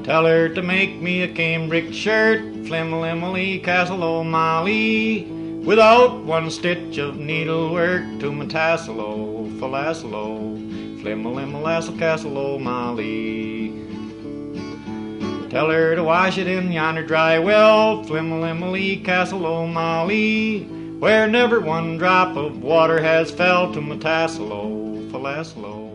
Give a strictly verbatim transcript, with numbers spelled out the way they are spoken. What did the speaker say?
Tell her to make me a cambric shirt, flimmelimely, castle O'Malley, without one stitch of needlework to my tassel o, fallassel o, flimmelimelassel, castle O'Malley. Tell her to wash it in yonder dry well, flimmelimely, castle O'Malley, where never one drop of water has fell to my tassel o, fallassel o.